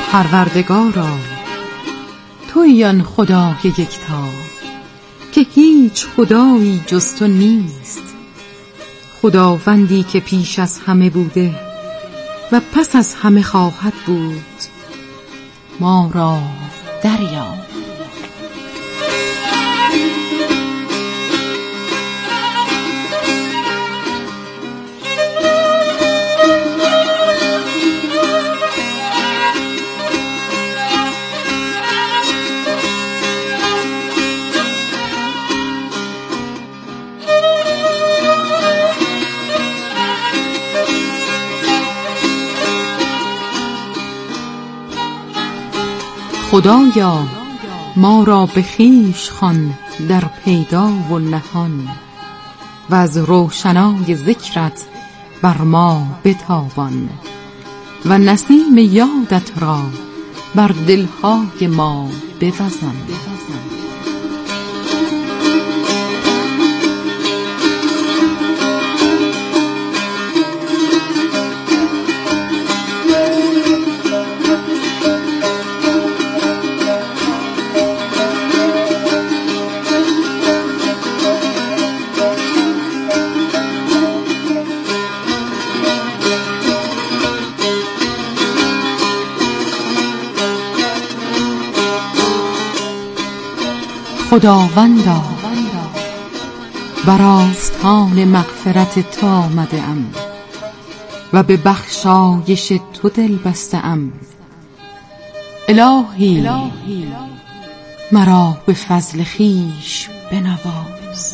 پروردگارا تویی آن خدای یکتا که هیچ خدایی جز تو نیست، خداوندی که پیش از همه بوده و پس از همه خواهد بود. ما را دریاب. خدایا ما را به خویش خوان در پیدا و نهان، و از روشنای ذکرت بر ما بتابان، و نسیم یادت را بر دلهای ما بوزان. خداوندا بر آستان مغفرت تو آمده ام و به بخشایش تو دل بسته ام. الهی مرا به فضل خویش بنواز.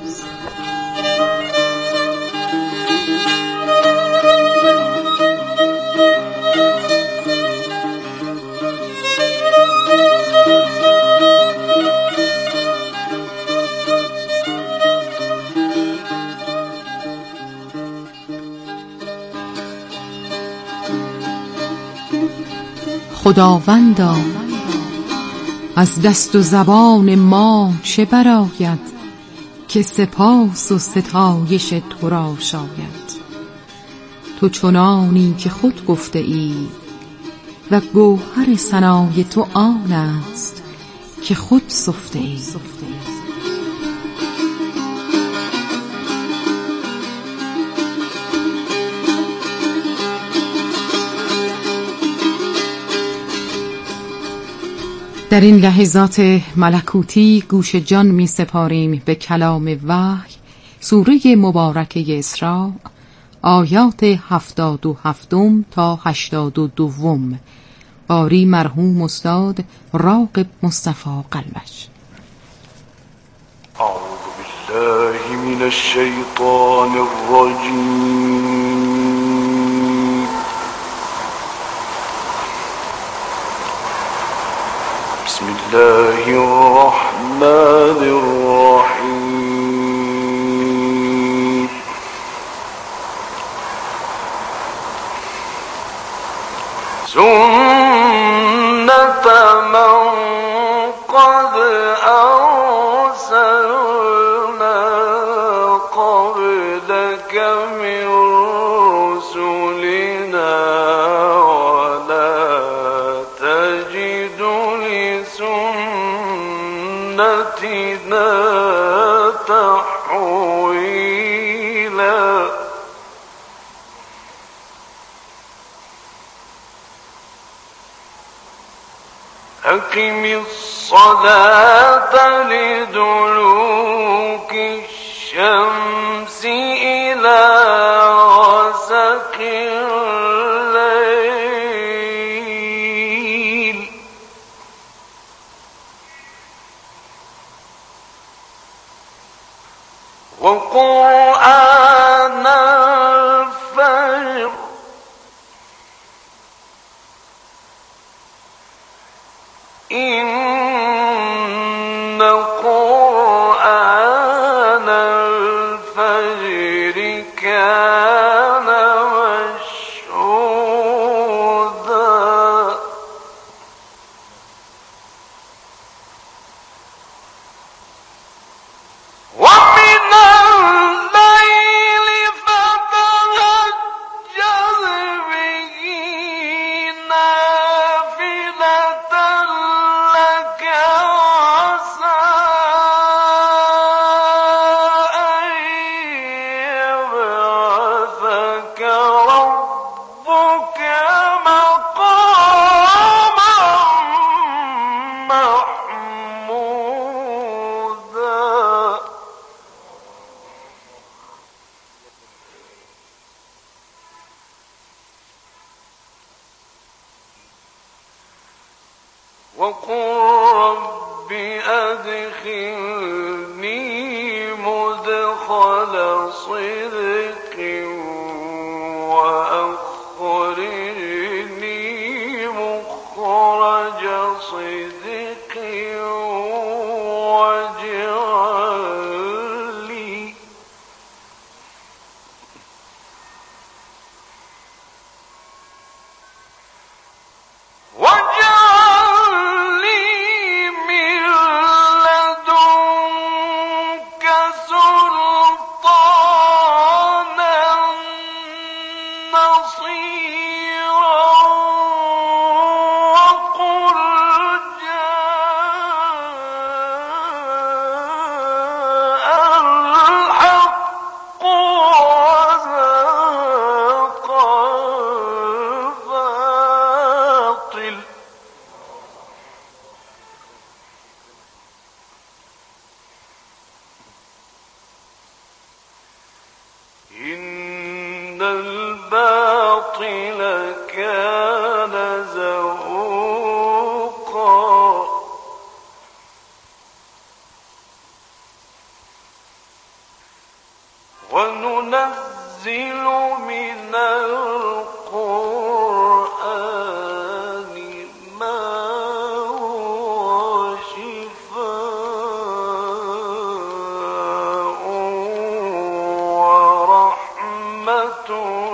خداوندا از دست و زبان ما چه برآید که سپاس و ستایش تو را شاید. تو چنانی که خود گفته ای و گوهر ثنای تو آن است که خود سفته ای. در این لحظات ملکوتی گوش جان می سپاریم به کلام وحی، سوره مبارکه اسراء، آیات 77 تا 82. قاری مرحوم استاد راغب مصطفی قلبش. اعوذ بالله من الشیطان الرجیم. بسم الله الرحمن الرحیم. سنت من قد أرسلنا قبلك من رسلنا ولا تجد لسنتنا تحويلا. أقم الصلاة لدلوك الشمس إلى غسق الليل وقرآن الفجر إن قرآن الفجر كان مشهودا. ومن الليل فتهجد به نافلة وقل رب أدخلني مدخل صدق وأخرجني مخرج صدق واجعل لي من لدنك سلطانا نصيرا وقل جاء الحق وزهق الباطل إن الباطل كان زهوقا وننزل من القرآن ما هو شفاء ورحمة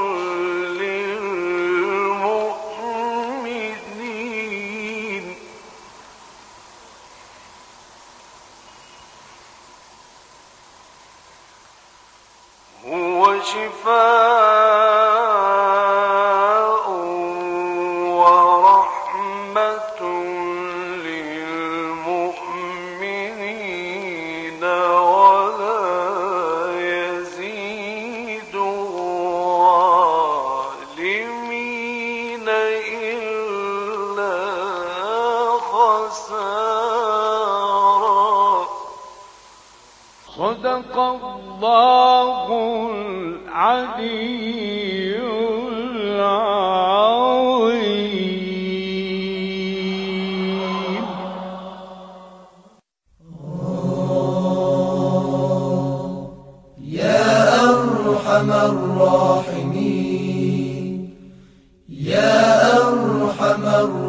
للمؤمنين هو شفاء ورحمة للمؤمنين ولا يزيد الظالمين إلا خسارا. صدق الله العلي العظيم. يا أرحم الراحمين يا أرحم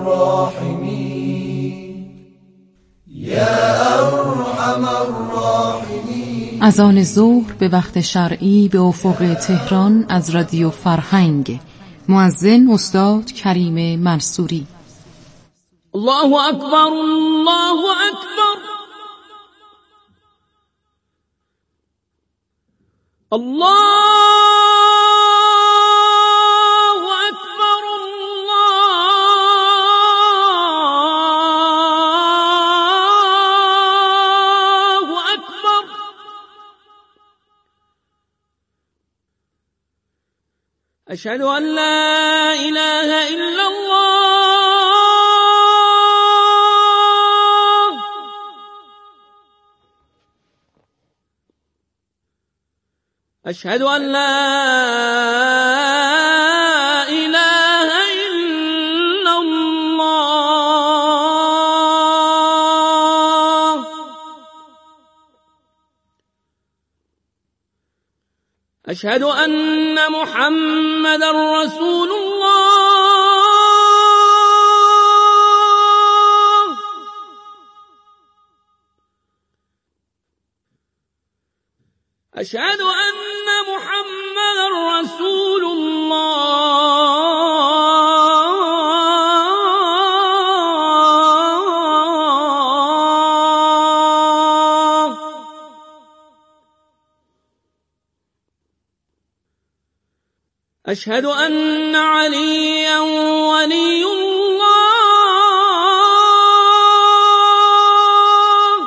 الراحمين يا أرحم الراحمين. اذان ظهر به وقت شرعی به افق تهران از رادیو فرهنگ. مؤذن استاد کریم منصوری. الله اکبر الله اکبر الله اکبر الله اکبر. اشهد ان لا اله الا الله. اشهد ان لا اله الا الله. اشهد ان محمدا رسول الله. اشهد ان محمدا رسول الله. اشهد ان عليا ولي الله.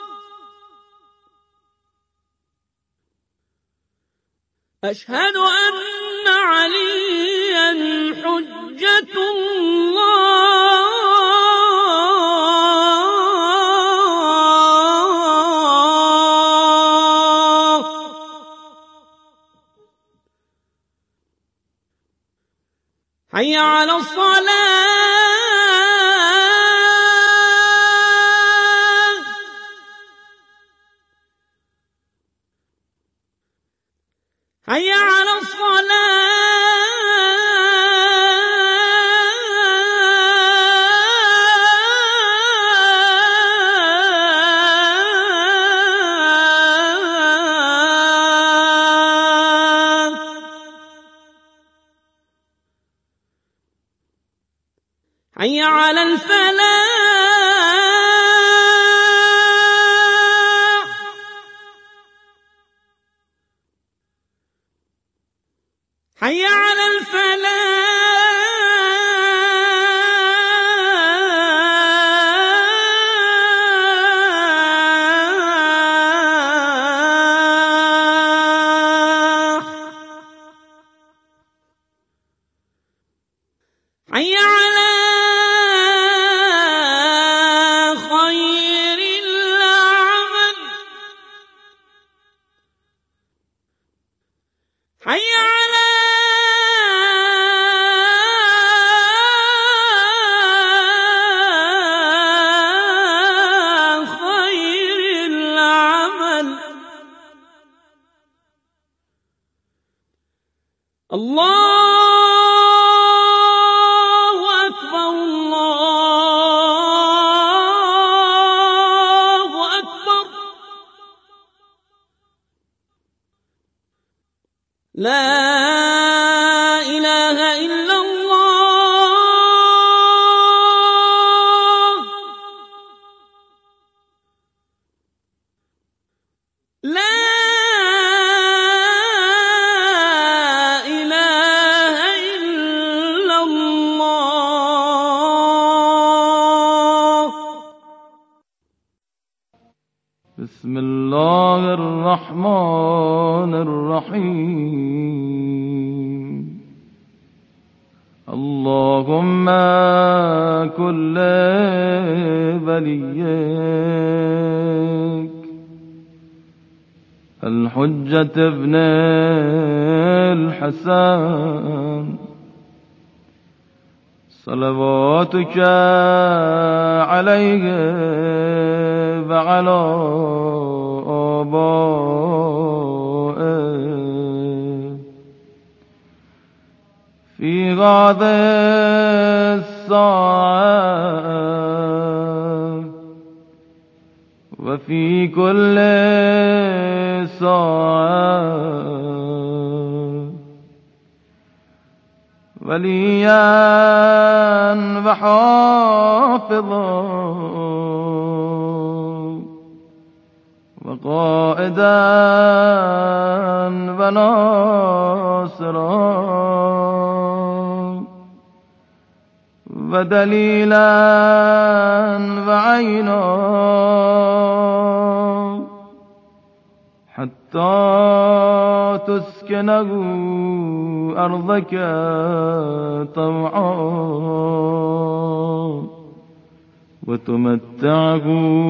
اشهد ان عليا حجة الله. حي على الصلاة. حي على الفلاح حي على الفلاح حي على خير العمل حي على خير العمل الله أكبر الله أكبر لا إله إلا الله لا إله إلا الله. بسم الله الرحمن الرحيم. اللهم كل وليك الحجة ابن الحسن صلواتك عليه وعلى آبائه في هذه الساعة وفي كل ساعة وليا وحافظا وقائدا وناصرا ودليلا وعينا حتى تسكنه أرضك طوعا وتمتعه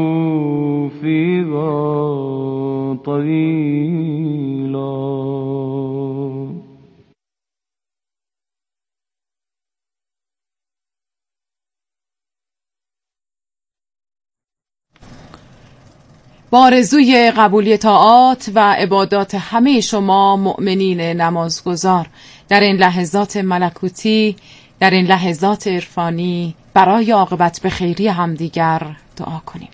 فيها طويلا. با آرزوی قبولی طاعات و عبادات همه شما مؤمنین نمازگزار در این لحظات ملکوتی، در این لحظات عرفانی برای عاقبت به خیری همدیگر دعا کنیم.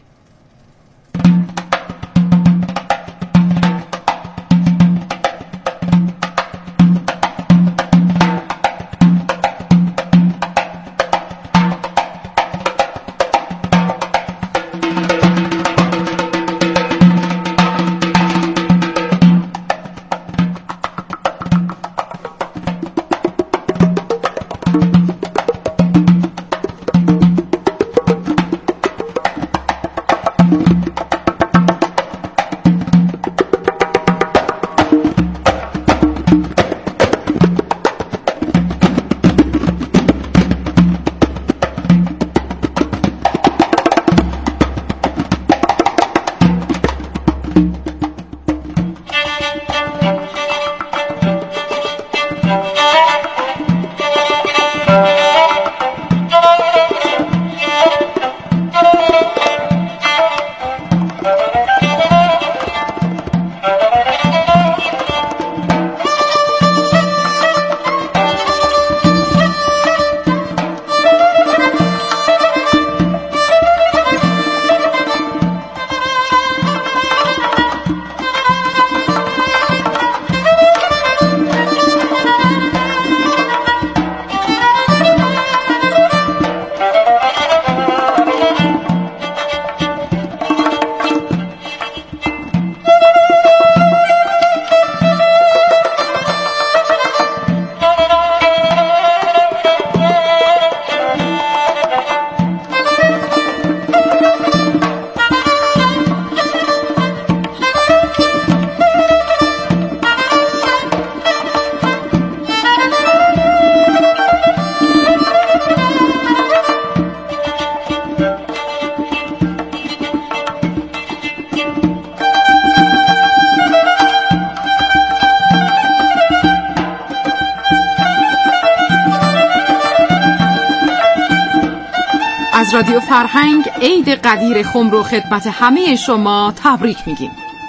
از رادیو فرهنگ عید قدیر خم رو خدمت همه شما تبریک میگیم.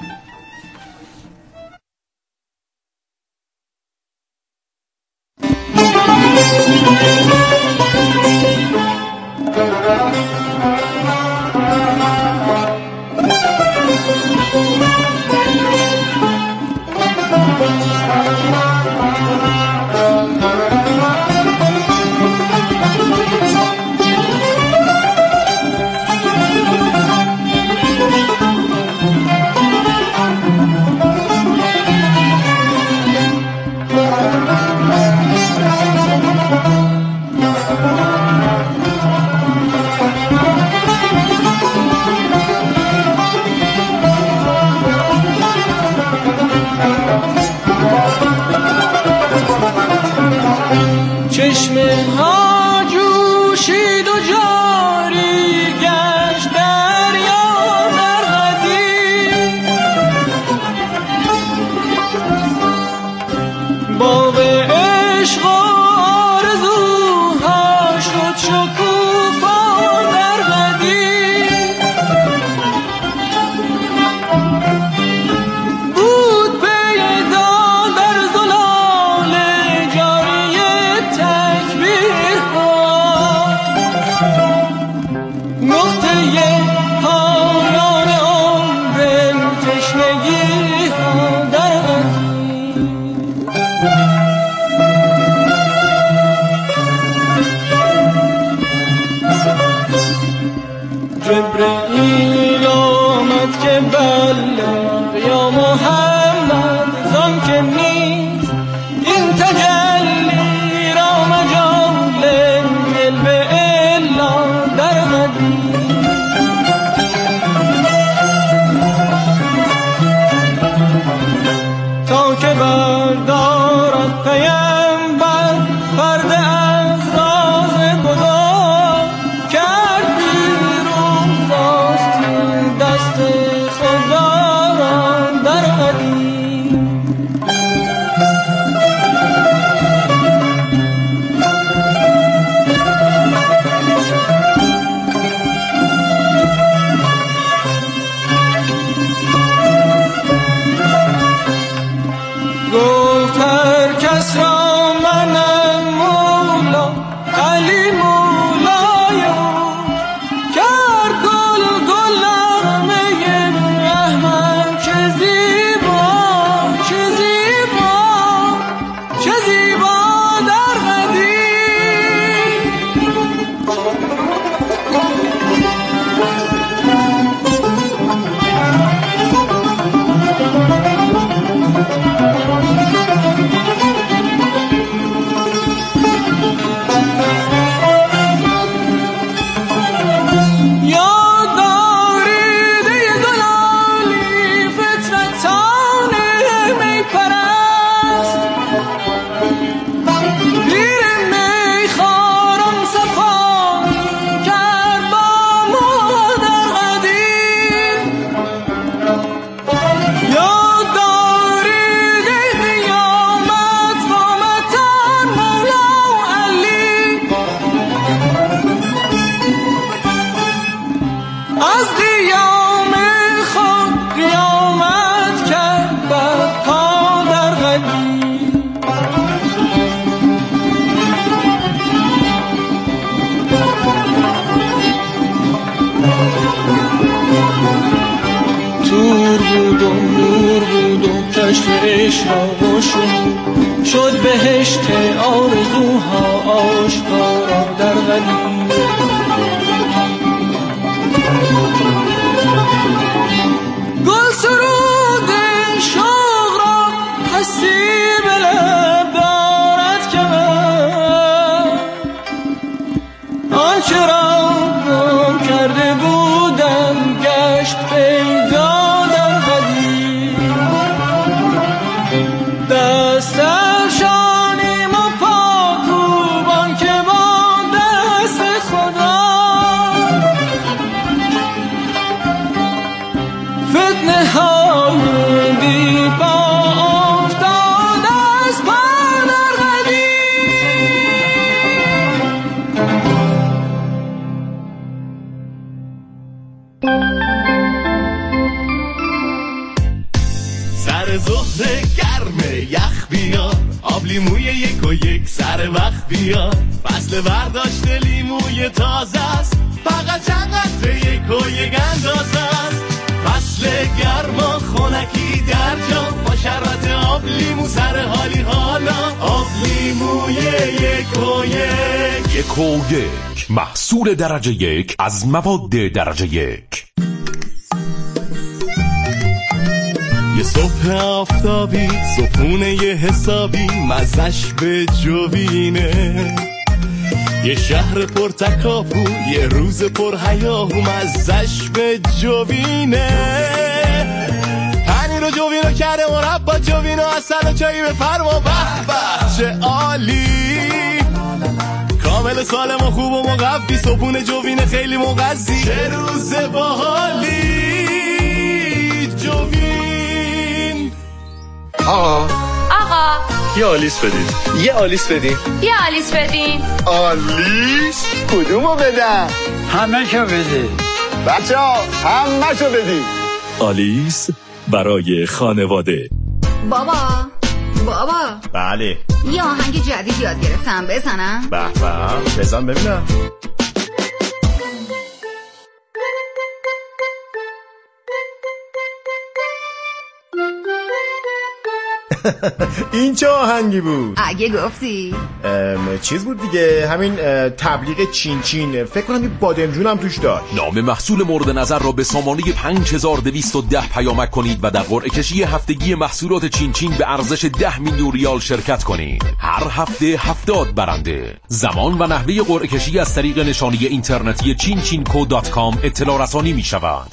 چشمه ها جوشید و جاری گشت دریا در قدیم، باغ عشق و آرزوها شد شکوفا در قدیم. بود پیدا در زلال جاری تکبیرها، نقطه پایان عمر تشنگی ها در قدیم. جبرئیل آمد که بلغ یا محمد زان که نیست این تجلی را مجال قلب الا در قدیم. تا که بردارد پیمبر پرده از راز گذار، کرد بیرون خواستیم دست خدا را در قدیم. گفت هر کس را منم مولا، علی مولای اوست، کرد گل گل نغمه احمد. چه زیبا چه زیبا چه زیبا در قدیم. یاد دارید ای زلالی فطرتان می پرست، پیر میخواران صفایی کرد با ما در قدیم. یاد دارید ای قیامت قامتان مولا و علی، از قیام خود قیامت کرد برپا در قدیم. تور بود و نور بود و کشف عشق را گشود، شد بهشت آرزوها آشکارا در قدیم. گل سرود شوق را هستی به لب دارد که من آنچه را گم کرده بودم گشت پیدا در قدیم. دست افشانیم و پاکوبان که با دست خدا یک و یک سر وقت بیاد، فصل برداشت لیموی تازه است، فقط چند قطره یک و یک اندازه است. فصل گرما خنکی در جا، با شربت آب لیمو سر حالی حالا. آب لیموی یک و یک. یک و یک، محصول درجه یک از مواد درجه یک. یه صبح آفتابی، صبحونه یه حسابی، مزش به جوینه. یه شهر پر تکاپو، یه روز پر هیاهو، مزش به جوینه. پنیر و جوینو کرده مربا، جوینو اصل و چایی بفرما. به به چه عالی، کامل سالم و خوب و مقفی، صبحونه جوینه خیلی مغذی. چه روز باحالی جوین. آقا یه آلیس بدین. یه آلیس بدین. یه آلیس بدین. آلیس؟ کدومو بدم؟ همه شو بدین بچه ها، همه شو بدین. آلیس برای خانواده. بابا بله. یه آهنگ جدید یاد گرفتم، بزنم؟ به به، بزن ببینم. این چه آهنگی بود؟ اگه گفتی چیز بود دیگه، همین تبلیغ چین چین، فکر کنم این بادمجون هم توش داشت. نام محصول مورد نظر را به سامانه 5210 پیامک کنید و در قرعه کشی هفتگی محصولات چین چین به ارزش 10 میلیون ریال شرکت کنید. هر هفته 70 برنده. زمان و نحوه قرعه کشی از طریق نشانی اینترنتی chinchinco.com اطلاع رسانی می شود.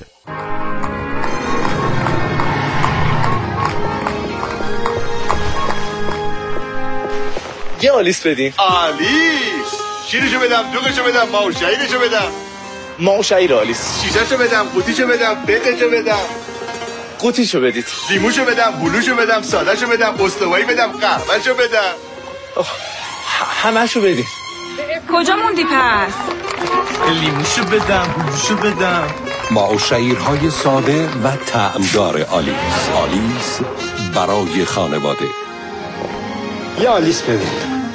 یه آلیس بدین. آلیس شیرشو بدم، دوغشو بدم، ماوشاییرشو بدم. ماوشاییر آلیس. شیشهشو بدم، قوطیشو بدم، بقشو بدم. قوطیشو بدید. لیموشو بدم، بلوشو بدم، سادهشو بدم، استوایی بدم، قهوهشو بدم. همه‌شو بدین. کجا موندی پس؟ لیموشو بدم، بلوشو بدم. ماوشاییرهای ساده و طعمدار آلیس. آلیس برای خانواده. یه آلیس بدین.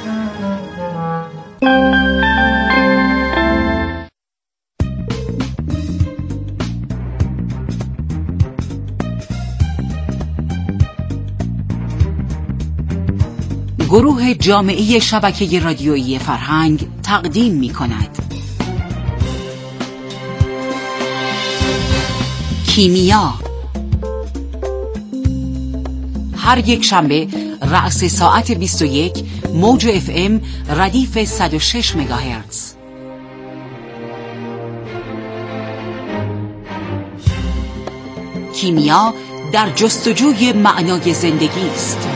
گروه جامعه شبکه رادیویی فرهنگ تقدیم می کند کیمیا. هر یک شنبه رأس ساعت 21 موج FM ردیف 106 مگاهرتز. کیمیا در جستجوی معنای زندگی است.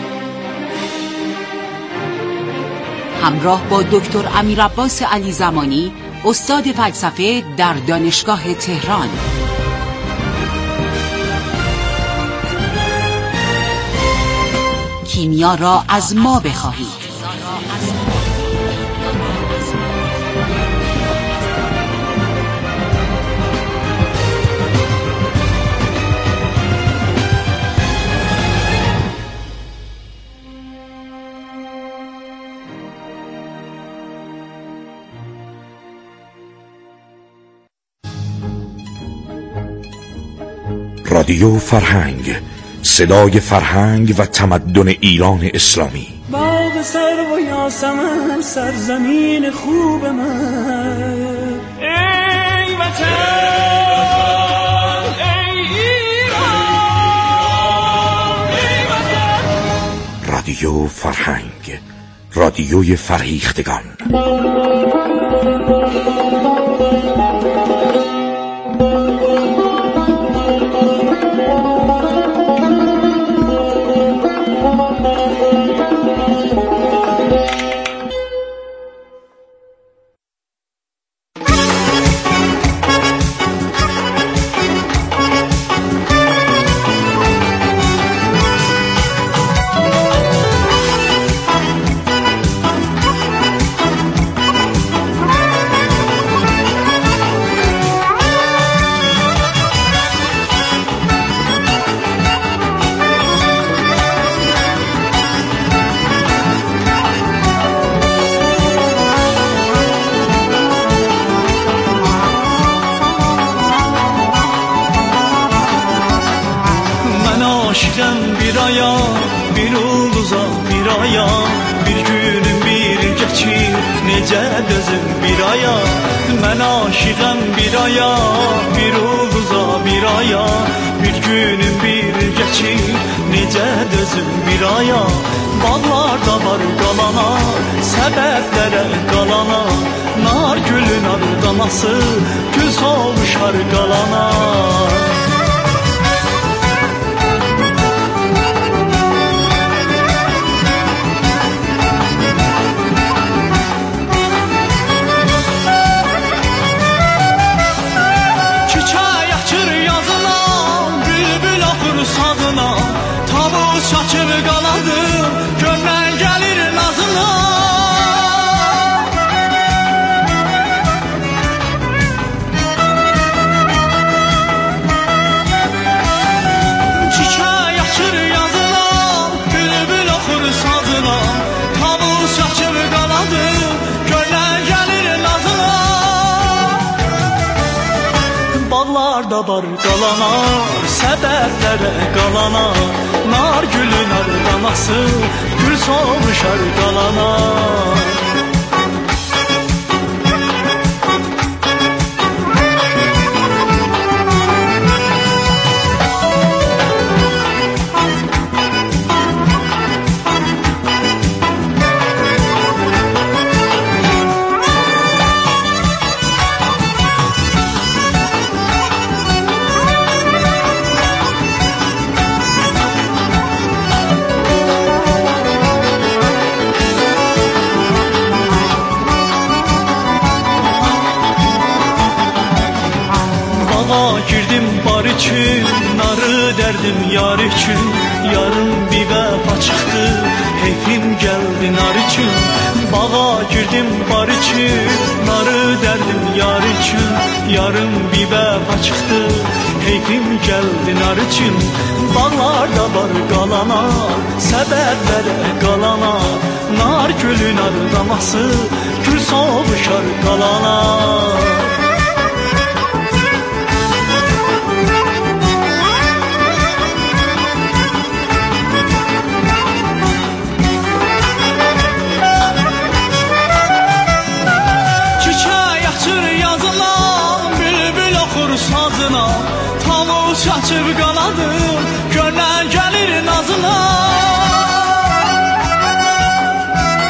همراه با دکتر امیرعباس علی زمانی، استاد فلسفه در دانشگاه تهران. کیمیا را از ما بخواهید. رادیو فرهنگ، صدای فرهنگ و تمدن ایران اسلامی. باغ سرو و یاسمن، سرزمین خوب من. ای وطن، ای ایران، ای وطن. رادیو فرهنگ، رادیوی فرهیختگان. bir günüm bir geçir necə dözüm bir aya. Mən aşiqəm bir aya, bir ulduza bir aya. Bir günüm bir geçir necə dözüm bir aya. Bağlarda var qalana, səbəblərə qalana. Nar gülün ardanası, gül soluşar qalana. Tavus açır qaladı, gönlən gəlir nazına. Çiçək açır yazına, bülbül oxur sazına. Tavus açır qaladı, gönlən gəlir nazına. Bağlarda var qalana, səbərlərə qalana. Nar gülün ardanası, gül soluşar qalana. Girdim bar için, narı derdim yar için. Yarın bir vəfa çıxdı, heyfim gəldi nar için. Bağa girdim bar için, narı derdim yar için. Yarın bir vəfa çıxdı, heyfim gəldi nar için. Bağlarda var qalana, səbəblərə qalana. Nar gülün ardaması, gül soluşar qalana.